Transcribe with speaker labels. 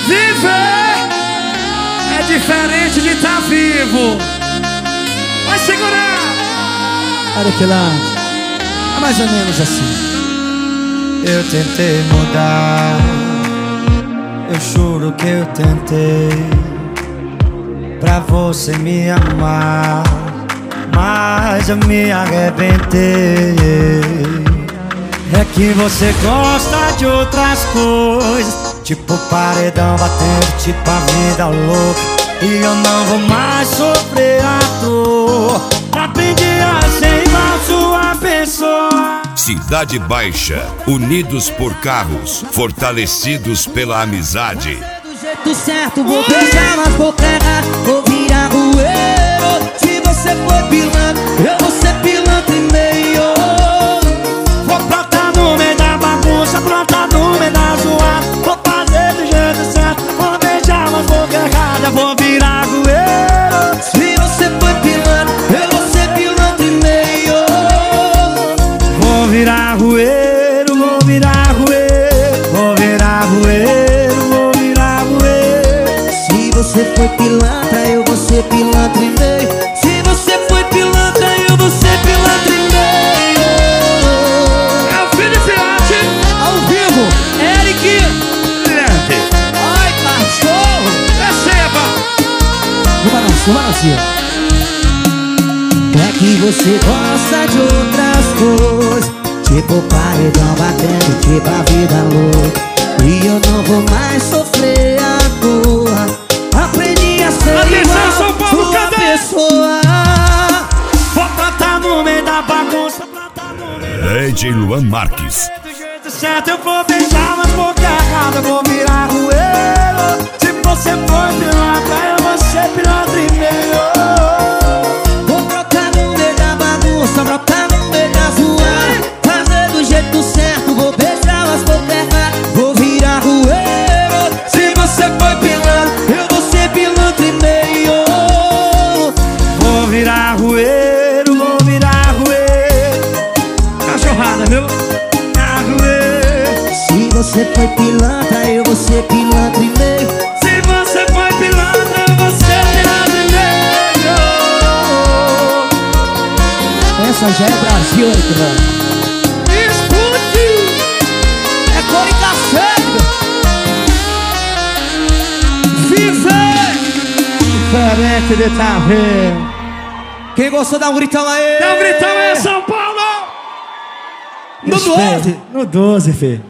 Speaker 1: Viver é diferente de estar vivo. Vai segurar.
Speaker 2: Olha que lá, é mais ou menos assim.
Speaker 3: Eu tentei mudar, eu juro que eu tentei, pra você me amar, mas eu me arrebentei. É que você gosta de outras coisas, tipo paredão batendo, tipo a vida louca. E eu não vou mais sofrer à toa. Aprendi a ser igual sua pessoa.
Speaker 4: Cidade Baixa, unidos por carros, fortalecidos pela amizade.
Speaker 5: Do jeito certo, vou beijar, mas vou errar, vou virar rueiro. Se você for pilantra, eu vou ser pilantra e meio.
Speaker 3: Vou plantar no meio da bagunça, plantar no meio da zoada. Vou fazer do jeito certo, vou beijar, mas vou errar, eu vou virar rueiro.
Speaker 5: Se você for pilantra, eu vou ser pilantra e meio.
Speaker 3: Vou virar rueiro, vou virar rueiro, vou virar rueiro, vou virar rueiro.
Speaker 5: Se você foi pilantra, eu vou ser pilantra e meio. Se você foi pilantra, eu vou ser pilantra e meio.
Speaker 1: É o filho de Fiote
Speaker 5: Ao vivo, Eric. Ai, cachorro.
Speaker 1: Receba.
Speaker 2: No balancinho.
Speaker 5: É que você gosta de outras coisas, tipo paredão batendo, tipo a vida louca. E eu não vou mais sofrer à toa. Aprendi a ser
Speaker 1: Atenção, São
Speaker 5: igual
Speaker 1: Paulo,
Speaker 5: sua
Speaker 1: cadê?
Speaker 5: pessoa.
Speaker 3: Vou plantar no meio da bagunça, plantar no meio
Speaker 4: DJ Luan Marques.
Speaker 3: do jeito certo. Eu vou beijar, mas vou errado, eu vou virar rueiro. Se você for pilantra, eu vou ser pilantra e meio.
Speaker 5: Vou brotar no meio da bagunça, brotar no meio da zoada. Fazer do jeito certo, vou beijar, mas vou errar, vou virar rueiro. Se você for pilantra, eu vou ser pilantra e meio.
Speaker 3: Vou virar rueiro, vou virar rueiro.
Speaker 1: Cachorrada, viu?
Speaker 3: Virar rueiro.
Speaker 5: Se você foi pilantra, eu vou ser pilantra e meio.
Speaker 3: Se você foi pilantra, eu vou ser pilantra e meio.
Speaker 2: Essa já é Brasil, Eric Lã.
Speaker 5: É cor e cacete.
Speaker 1: Viver.
Speaker 2: Diferente de tá vendo.
Speaker 5: Quem gostou, dá um gritão aí.
Speaker 1: Dá um gritão aí, São Paulo.
Speaker 2: No 12. No 12, filho.